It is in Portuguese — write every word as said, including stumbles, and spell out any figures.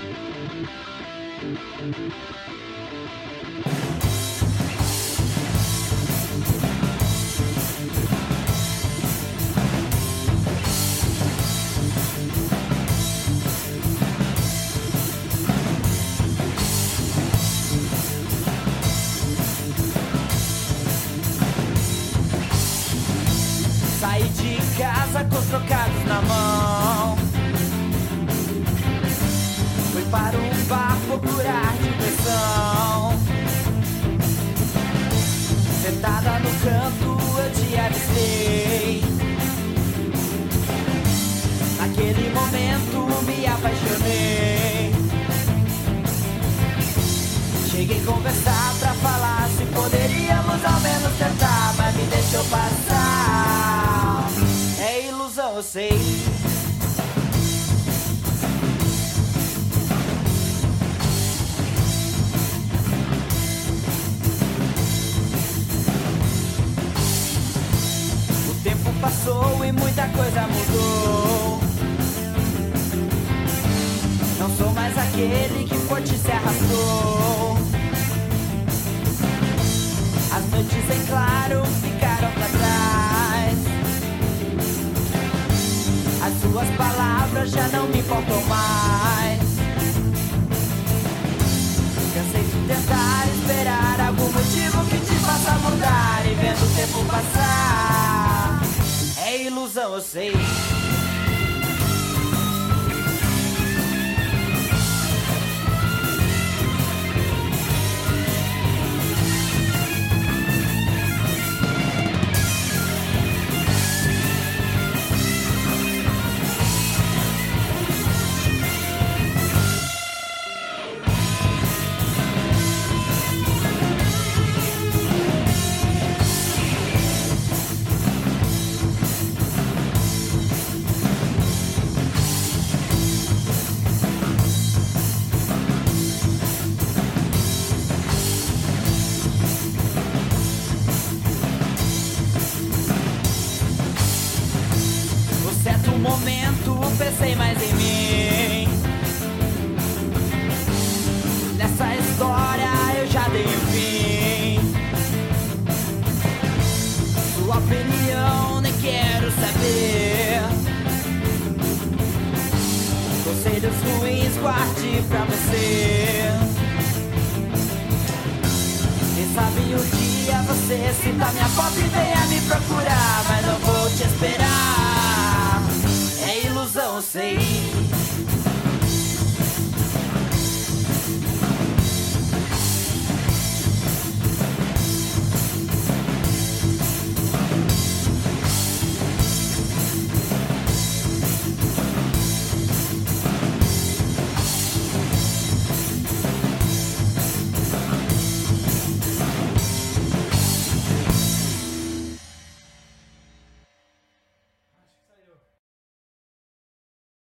Saí de casa com os trocados na mão, fui para um bar procurar diversão. Sentada no canto eu te avistei, naquele momento me apaixonei. Cheguei a conversar pra falar se poderíamos ao menos tentar, mas me deixou passar. É ilusão, eu sei. O tempo passou e muita coisa mudou. Não sou mais aquele que por ti se arrastou. As noites em claro ficaram pra trás. As suas palavras já não me importam mais. Cansei de tentar esperar algum motivo que te faça mudar. E vendo o tempo passar, é ilusão, eu sei. Certo momento pensei mais em mim. Nessa história eu já dei o fim. Sua opinião nem quero saber. Conselhos ruins guarde pra você. Quem sabe um dia você cita minha foto e venha me procurar, mas não vou te esperar. É ilusão, eu sei.